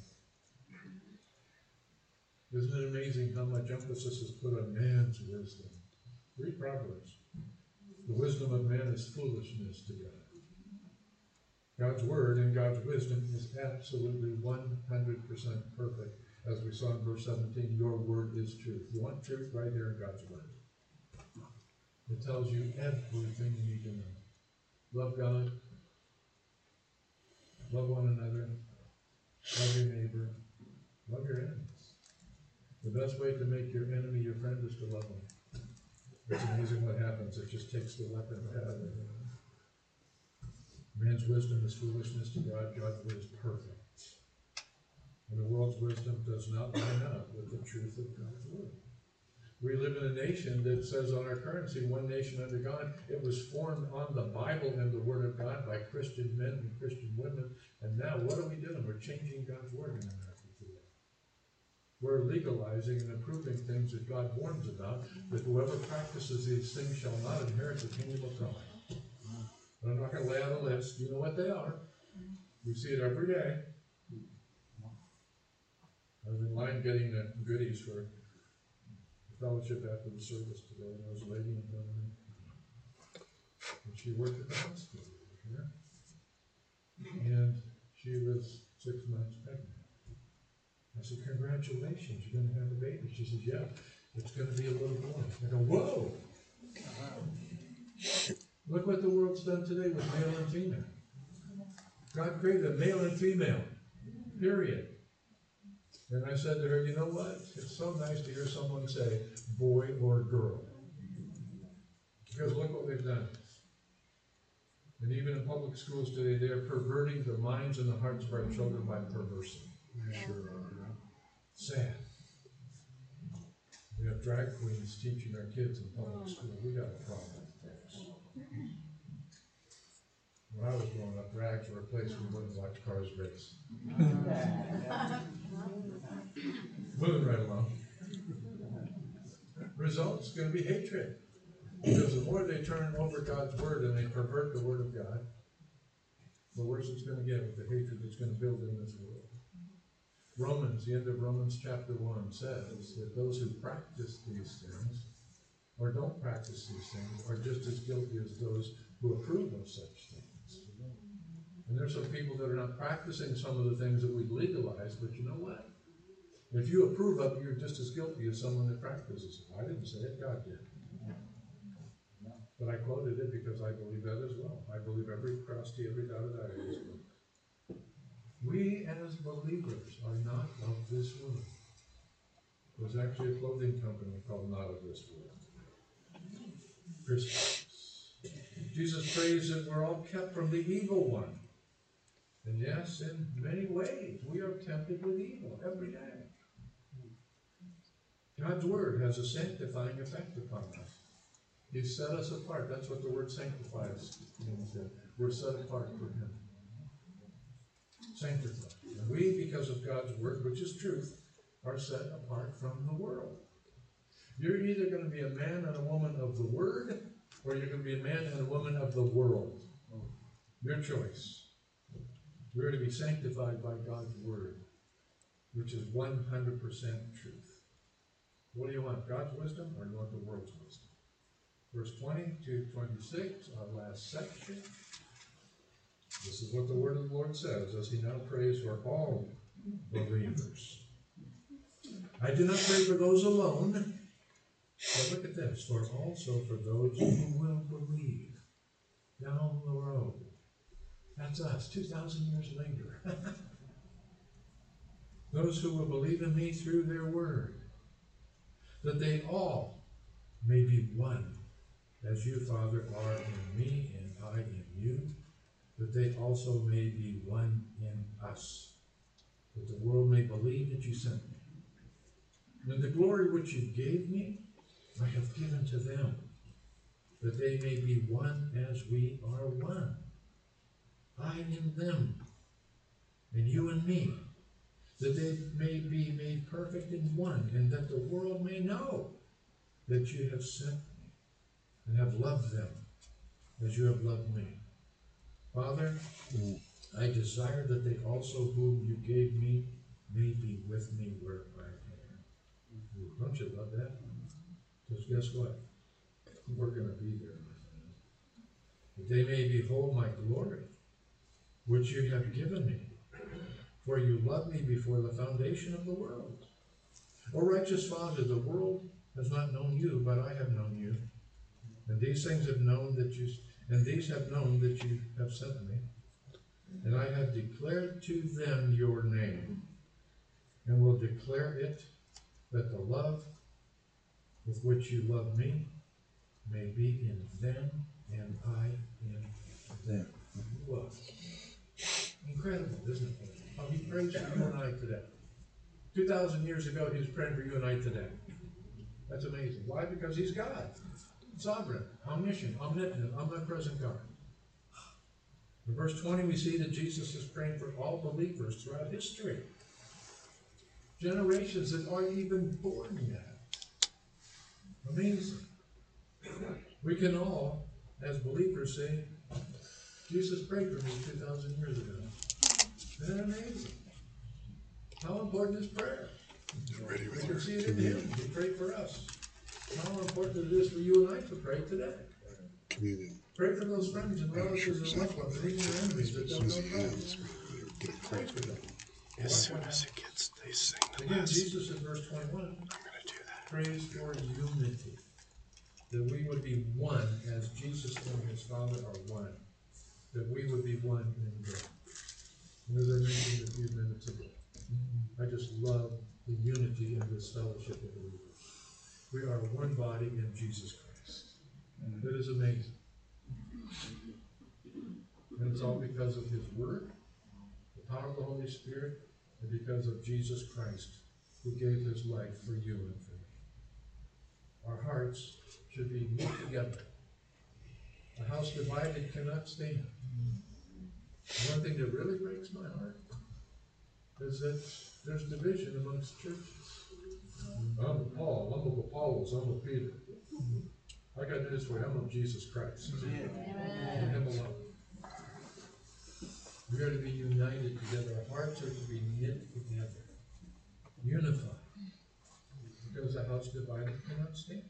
Isn't it amazing how much emphasis is put on man's wisdom? Read Proverbs. The wisdom of man is foolishness to God. God's word and God's wisdom is absolutely 100% perfect. As we saw in verse 17, your word is truth. You want truth right here in God's word. It tells you everything you need to know. Love God. Love one another. Love your neighbor. Love your enemies. The best way to make your enemy your friend is to love them. It's amazing what happens. It just takes the weapon out of it. Man's wisdom is foolishness to God. God's word is perfect. And the world's wisdom does not line up with the truth of God's word. We live in a nation that says on our currency, one nation under God. It was formed on the Bible and the word of God by Christian men and Christian women. And now what are we doing? We're changing God's word in America today. We're legalizing and approving things that God warns about, that whoever practices these things shall not inherit the kingdom of God. But I'm not going to lay out a list. You know what they are. We see it every day. I was in line getting the goodies for the fellowship after the service today, and there was a lady in front of me. And she worked at the hospital here. And she was 6 months pregnant. I said, congratulations, you're going to have a baby. She says, yeah, it's going to be a little boy. I go, whoa! Look what the world's done today with male and female. God created a male and female, period. And I said to her, you know what? It's so nice to hear someone say, boy or girl. Because look what we've done. And even in public schools today, they are perverting the minds and the hearts of our children by perversing. Sure are. Sad. We have drag queens teaching our kids in public school. We got a problem with this. When I was growing up, drags were a place we wouldn't watch cars race. Moving right along. Result's going to be hatred. Because the more they turn over God's word and they pervert the word of God, the worse it's going to get with the hatred that's going to build in this world. Romans, the end of Romans chapter 1 says that those who practice these things or don't practice these things are just as guilty as those who approve of such things. And there's some people that are not practicing some of the things that we've legalized, but you know what? If you approve of it, you're just as guilty as someone that practices it. I didn't say it, God did. But I quoted it because I believe that as well. I believe every cross T, every dotted I is. We as believers are not of this world. There's actually a clothing company called Not of This World. Christians. Jesus prays that we're all kept from the evil one. And yes, in many ways, we are tempted with evil every day. God's word has a sanctifying effect upon us. He set us apart. That's what the word sanctifies means. We're set apart for him. Sanctified. And we, because of God's word, which is truth, are set apart from the world. You're either going to be a man and a woman of the word, or you're going to be a man and a woman of the world. Your choice. We're to be sanctified by God's word, which is 100% truth. What do you want? God's wisdom, or do you want the world's wisdom? Verse 20 to 26, our last section. This is what the word of the Lord says as he now prays for all believers. I do not pray for those alone, but look at this, for also for those who will believe down the road. That's us, 2,000 years later. Those who will believe in me through their word, that they all may be one, as you, Father, are in me and I in you, that they also may be one in us, that the world may believe that you sent me. And the glory which you gave me, I have given to them, that they may be one as we are one. I in them, and you in me, that they may be made perfect in one, and that the world may know that you have sent me, and have loved them as you have loved me. Father, I desire that they also whom you gave me may be with me where I am. Don't you love that? Because guess what? We're going to be there, my friend. That they may behold my glory, which you have given me. For you loved me before the foundation of the world. O righteous Father, the world has not known you, but I have known you. And these things have known that you have sent me. And I have declared to them your name, and will declare it, that the love with which you love me may be in them, and I in them. Well, incredible, isn't it? How he prays for you and I today. 2,000 years ago, he was praying for you and I today. That's amazing. Why? Because he's God. Sovereign, omniscient, omnipotent, omnipresent God. In verse 20, we see that Jesus is praying for all believers throughout history. Generations that aren't even born yet. Amazing. We can all, as believers, say, Jesus prayed for me 2,000 years ago. Isn't that amazing? How important is prayer? We can see it in him. He prayed for us. How important it is for you and I to pray today. Communion. Pray for those friends and relatives and loved ones and even your enemies that don't know Christ. Pray for them. As soon as it gets, they sing the Again, last. Jesus in verse 21 I'm going to do that. prays for unity. That we would be one as Jesus and his Father are one. That we would be one in God. And as I mentioned a few minutes ago, I just love the unity in this fellowship of believers. We are one body in Jesus Christ. That is amazing. And it's all because of his word, the power of the Holy Spirit, and because of Jesus Christ, who gave his life for you and for me. Our hearts should be knit together. A house divided cannot stand. One thing that really breaks my heart is that there's division amongst churches. I'm of Paul, I'm of Apollos, I'm of Peter. I got news for you, I'm of Jesus Christ. And him alone. We are to be united together. Our hearts are to be knit together. Unified. Because a house divided cannot stand.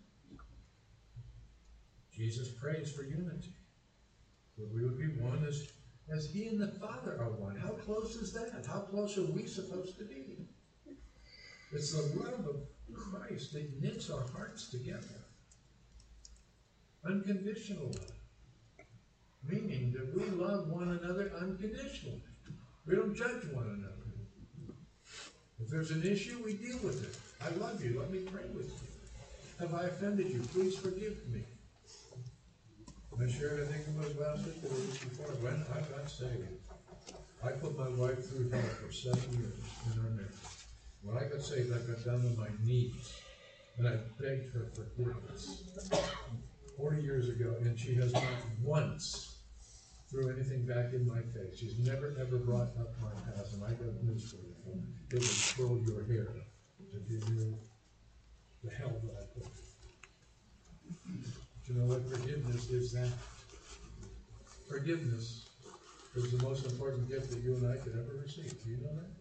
Jesus prays for unity. That we would be one as he and the Father are one. How close is that? How close are we supposed to be? It's the love of Christ that knits our hearts together. Unconditional love. Meaning that we love one another unconditionally. We don't judge one another. If there's an issue, we deal with it. I love you. Let me pray with you. Have I offended you? Please forgive me. I shared, I think it was last week or the week before, when I got saved. I put my wife through hell for 7 years in our marriage. When I got saved, I got down on my knees and I begged her forgiveness. 40 years ago, and she has not once threw anything back in my face. She's never ever brought up my past, and I got news for you. It would curl your hair if you knew the hell that I put. But you know what forgiveness is that? Forgiveness is the most important gift that you and I could ever receive. Do you know that?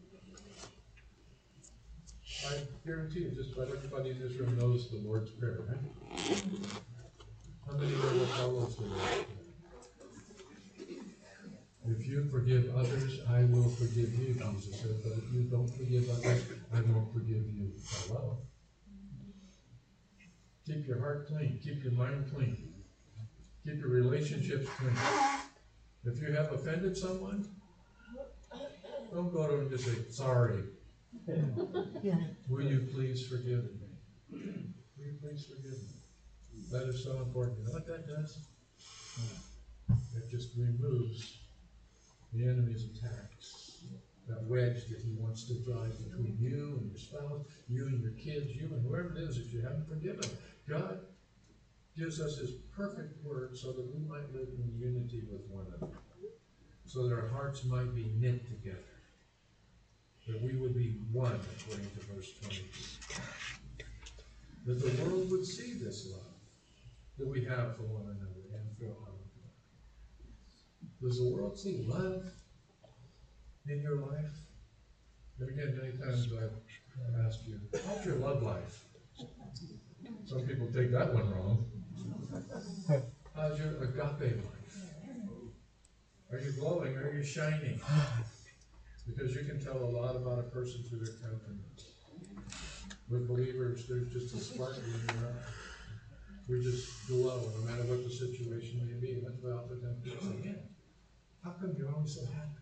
I guarantee you, just about everybody in this room knows the Lord's Prayer, right? How many know what follows the Lord's Prayer? If you forgive others, I will forgive you, Jesus said. But if you don't forgive others, I won't forgive you. Hello. Keep your heart clean. Keep your mind clean. Keep your relationships clean. If you have offended someone, don't go to them and just say, sorry. Will you please forgive me? Will you please forgive me? That is so important. You know what that does? It just removes the enemy's attacks. That wedge that he wants to drive between you and your spouse, you and your kids, you and whoever it is that you haven't forgiven. God gives us his perfect word so that we might live in unity with one another. So that our hearts might be knit together. That we would be one, according to verse 22. That the world would see this love that we have for one another and for our God. Does the world see love in your life? And again, many times I've asked you, how's your love life? Some people take that one wrong. How's your agape life? Are you glowing? Are you shining? Because you can tell a lot about a person through their countenance. With believers, there's just a sparkle in your eye. We just glow no matter what the situation may be. That's why oftentimes people say, man, how come you're always so happy?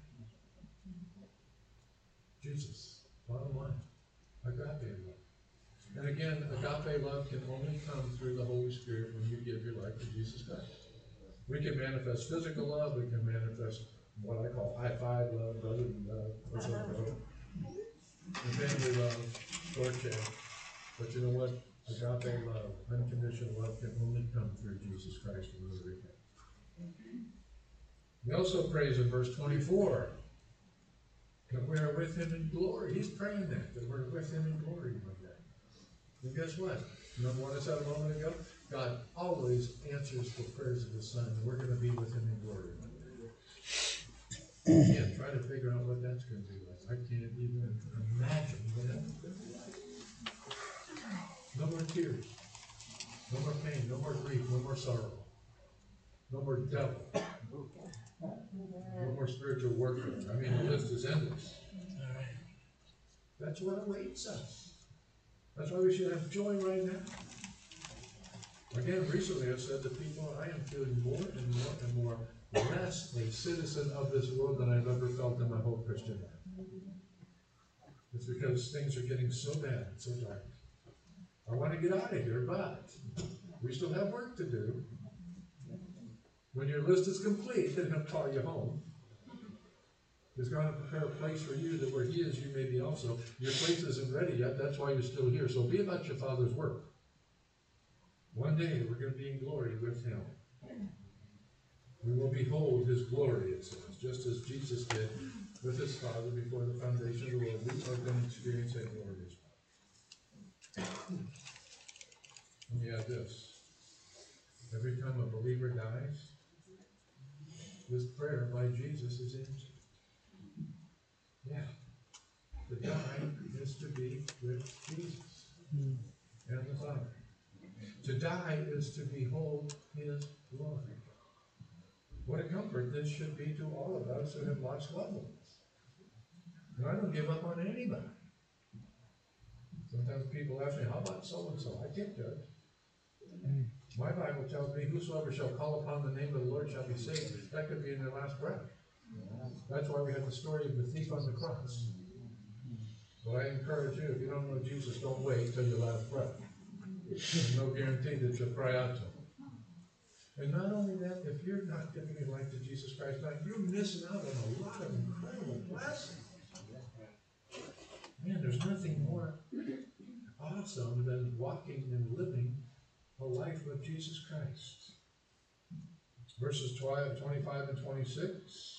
Jesus, bottom line, agape love. And again, agape love can only come through the Holy Spirit when you give your life to Jesus Christ. We can manifest physical love, we can manifest what I call high-five love, brotherly love, or something. Family love, storge. But you know what? Agape love, unconditional love, can only come through Jesus Christ and we repent. We also praise in verse 24 that we are with him in glory. He's praying that we're with him in glory one day. And guess what? Remember what I said a moment ago? God always answers the prayers of his Son, and we're going to be with him in glory one day. Again, try to figure out what that's going to be like. I can't even imagine what that's going to be like. No more tears. No more pain. No more grief. No more sorrow. No more devil. No more spiritual warfare. I mean, the list is endless. That's what awaits us. That's why we should have joy right now. Again, recently I've said to people, I am feeling more and more and more less a citizen of this world than I've ever felt in my whole Christian life. It's because things are getting so bad and so dark. I want to get out of here, but we still have work to do. When your list is complete, then he'll call you home. He's going to prepare a place for you that where he is, you may be also. Your place isn't ready yet. That's why you're still here. So be about your Father's work. One day, we're going to be in glory with him. We will behold his glory, it says, just as Jesus did with his Father before the foundation of the world. We are going to experience that glory as well. Let me add this. Every time a believer dies, this prayer by Jesus is answered. Yeah. To die is to be with Jesus and the Father. To die is to behold his glory. What a comfort this should be to all of us who have lost loved ones. And I don't give up on anybody. Sometimes people ask me, how about so-and-so? I can't judge. My Bible tells me, whosoever shall call upon the name of the Lord shall be saved. That could be in their last breath. That's why we have the story of the thief on the cross. But I encourage you, if you don't know Jesus, don't wait till your last breath. There's no guarantee that you'll cry out to him. And not only that, if you're not giving your life to Jesus Christ now, you're missing out on a lot of incredible blessings. Man, there's nothing more awesome than walking and living a life with Jesus Christ. Verses 25 and 26.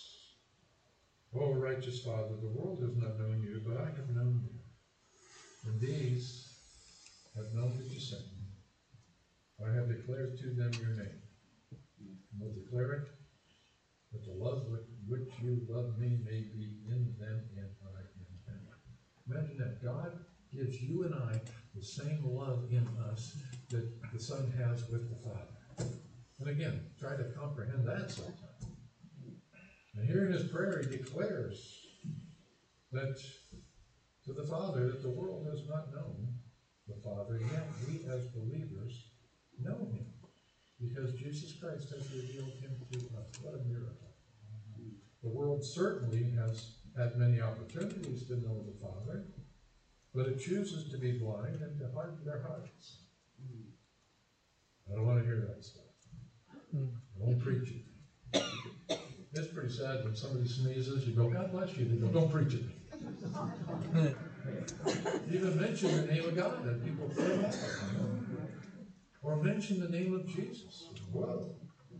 O righteous Father, the world has not known you, but I have known you. And these have known that you sent me. I have declared to them your name. And will declare it, that the love with which you love me may be in them and I in them. Imagine that God gives you and I the same love in us that the Son has with the Father. And again, try to comprehend that sometime. And here in his prayer, he declares that to the Father that the world has not known the Father, yet we as believers know him, because Jesus Christ has revealed him to us. What a miracle. The world certainly has had many opportunities to know the Father, but it chooses to be blind and to harden their hearts. I don't want to hear that stuff. I won't preach it. It's pretty sad when somebody sneezes, you go, God bless you. They go, don't preach it. Even mention the name of God and people feel out. Or mention the name of Jesus. Whoa.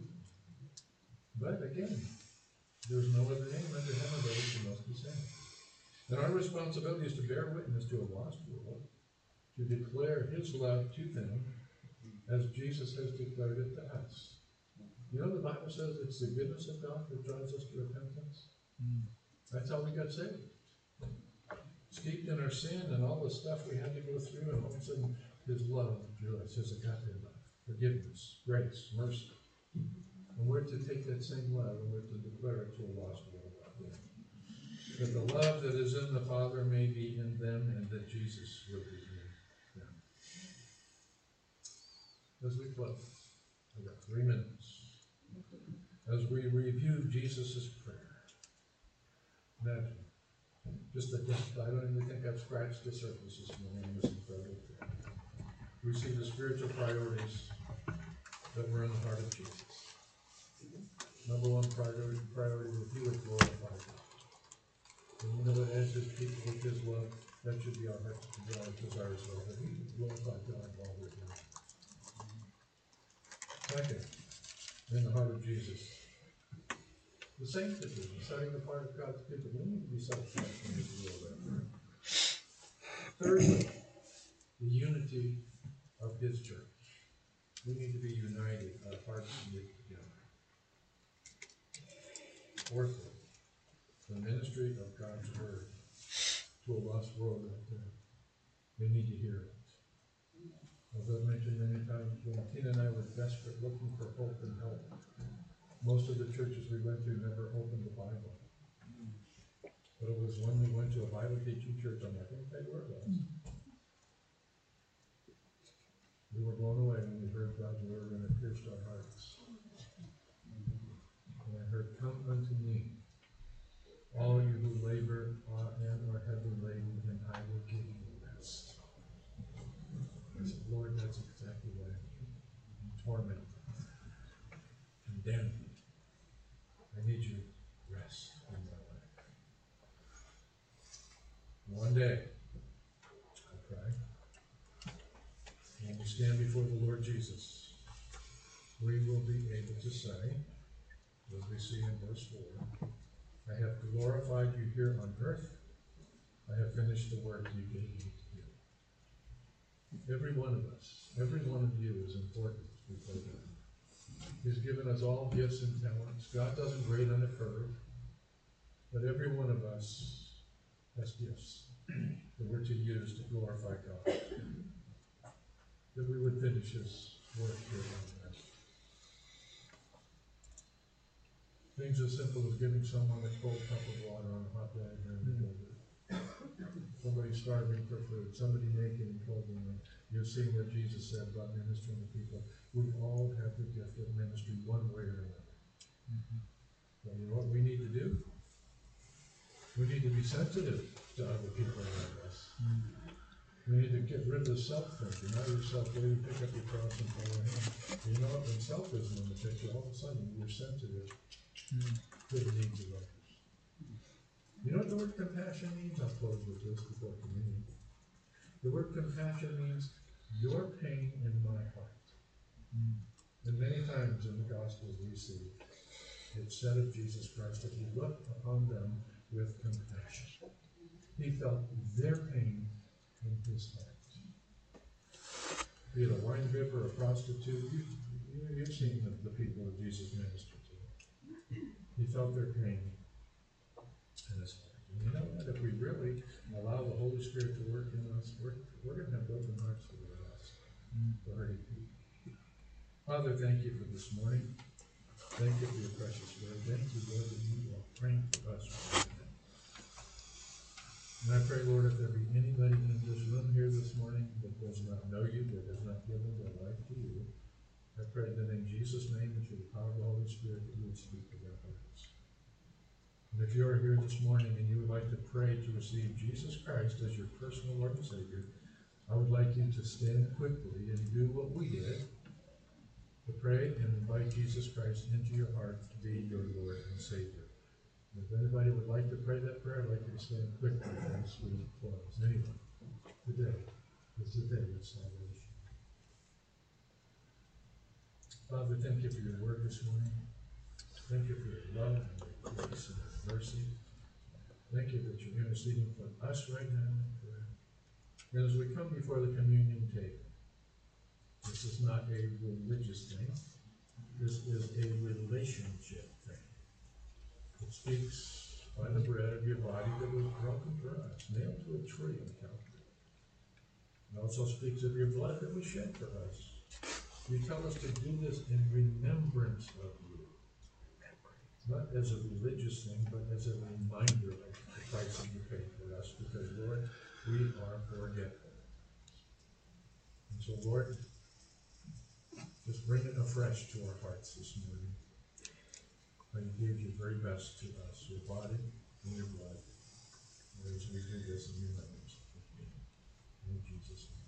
But again, there's no other name under heaven by which you must be saved. And our responsibility is to bear witness to a lost world, to declare his love to them as Jesus has declared it to us. You know, the Bible says it's the goodness of God that drives us to repentance. That's how we got saved. Steeped in our sin and all the stuff we had to go through, and all of a sudden, his love, joy, his agape love, forgiveness, grace, mercy. And we're to take that same love and we're to declare it to a lost world out there. That the love that is in the Father may be in them, and that Jesus will be in them. As we close, I've got 3 minutes. As we review Jesus' prayer, imagine, I don't even think I've scratched the surface this morning in this incredible prayer. We see the spiritual priorities that were in the heart of Jesus. Number 1 priority that he would glorify God. And you know what, as his people with his love, that should be our heart's desire as well, that we glorify God while we're here. Second, in the heart of Jesus, the sanctity, setting apart of God's people. We need to be self-conscious in this world out there. Thirdly, the unity of his church. We need to be united, our hearts knit together. Fourthly, the ministry of God's word to a lost world out there. They need to hear it. As I've mentioned many times, when Tina and I were desperate looking for hope and help, most of the churches we went to never opened the Bible. But it was when we went to a Bible teaching church, I'm like, okay, where it was. We were blown away when we heard God's word and it pierced our hearts. And I heard, come unto me, all you who labor and are heavy laden, and I will give you rest. I said, Lord, that's exactly what I need. I'm tormented, condemned. I need you rest in my life. One day, I pray, when we stand before the Lord Jesus, we will be able to say, as we see in verse 4, I have glorified you here on earth. I have finished the work you gave me to do. Every one of us, every one of you is important before God. He's given us all gifts and talents. God doesn't grade on a curve, but every one of us has gifts that we're to use to glorify God. That we would finish his work here on earth. Things as simple as giving someone a cold cup of water on a hot day during the desert. Somebody starving for food, somebody naked and clothing them. You've seen what Jesus said about ministering to people. We all have the gift of ministry one way or another. But you know what we need to do? We need to be sensitive to other people around us. We need to get rid of the self-thing. Deny yourself daily, pick up your cross and follow him. You know what? When self isn't in the picture, all of a sudden you're sensitive to the needs of others. You know what the word compassion means? I'll close with this before communion. The word compassion means your pain in my heart. And many times in the Gospels we see it said of Jesus Christ that he looked upon them with compassion. He felt their pain in his heart. Be it a wine bibber, a prostitute, you've seen the people that Jesus ministered to. He felt their pain in his heart. And you know what? If we really allow the Holy Spirit to work in us, we're going to have broken hearts for the rest. For hurting people. Father, thank you for this morning. Thank you for your precious word. Thank you, Lord, that you praying for us right now. And I pray, Lord, if there be anybody in this room here this morning that does not know you, that has not given their life to you, I pray that in Jesus' name and through the power of the Holy Spirit that you would speak to their hearts. And if you are here this morning and you would like to pray to receive Jesus Christ as your personal Lord and Savior, I would like you to stand quickly and do what we did, to pray and invite Jesus Christ into your heart to be your Lord and Savior. And if anybody would like to pray that prayer, I'd like you to stand quickly as we close. Anyone, today is the day of salvation. Father, thank you for your word this morning. Thank you for your love and your grace and your mercy. Thank you that you're interceding for us right now. And as we come before the communion table, this is not a religious thing. This is a relationship thing. It speaks by the bread of your body that was broken for us, nailed to a tree on Calvary. It also speaks of your blood that was shed for us. You tell us to do this in remembrance of you. Not as a religious thing, but as a reminder of the price that you paid for us, because, Lord, we are forgetful. And so, Lord, just bring it afresh to our hearts this morning. May you give your very best to us, your body and your blood, as we do this in remembrance of you. In Jesus' name.